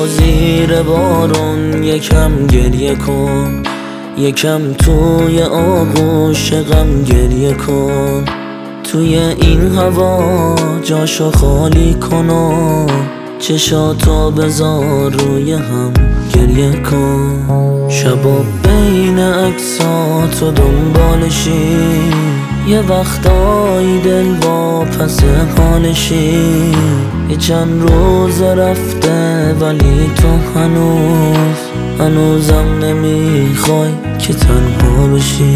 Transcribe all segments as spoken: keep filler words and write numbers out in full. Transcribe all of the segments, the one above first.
بیا زیر بارون یکم گریه کن، یکم توی آغوش غم گریه کن. توی این هوا جاشو خالی کن و چشاتو بذار روی هم گریه کن. شبا بین عکساتو دنبالشی، یه وقتایی دل با پس حالشی. یه چند روز رفته ولی تو هنوز هنوزم نمیخوای که تنها بشی.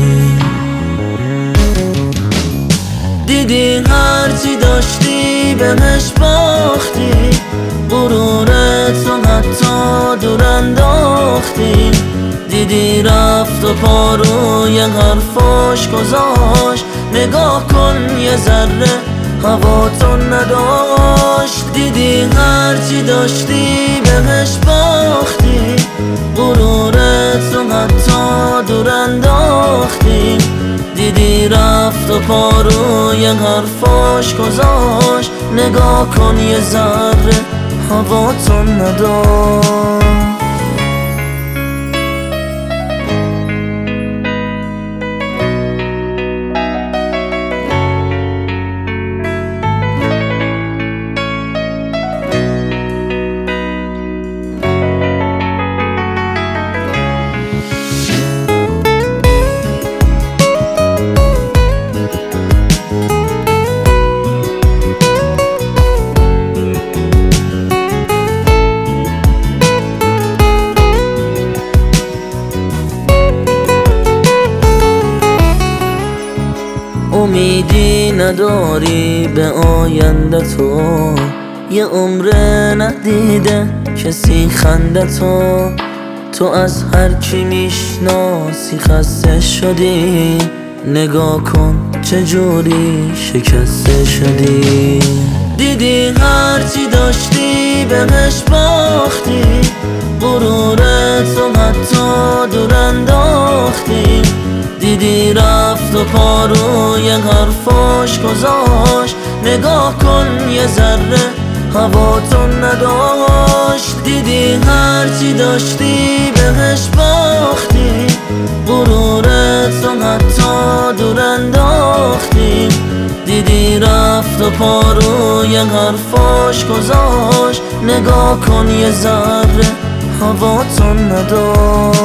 دیدی هرچی داشتی بهش باختی، غرورت رو حتی دور انداختی. دیدی رفت و پاروی حرفاش گذاشت، نگاه کن یه ذره هواتو نداشت. دیدی هرچی داشتی بهش باختی، غرورت رو حتی دور انداختی. دیدی رفت و پاروی حرفاش گذاشت، نگاه کن یه ذره هواتو نداشت. امیدی نداری به آینده تو، یه عمره ندیده کسی خنده تو. تو از هر کی میشناسی خسته شدی، نگاه کن چجوری شکسته شدی. دیدی هرچی داشتی بهش باختی، غرورت رو حتی دور انداختی. دیدی رفت و پاروی حرفاش گذاشت، نگاه کن یه ذره هواتو نداشت. دیدی هرچی داشتی بهش باختی، غرورت رو حتی دور انداختی. دیدی رفت و پاروی حرفاش گذاشت، نگاه کن یه ذره هواتو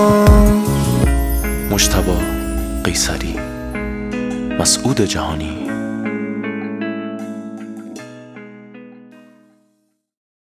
نداشت. مجتبی قیصری، مسعود جهانی.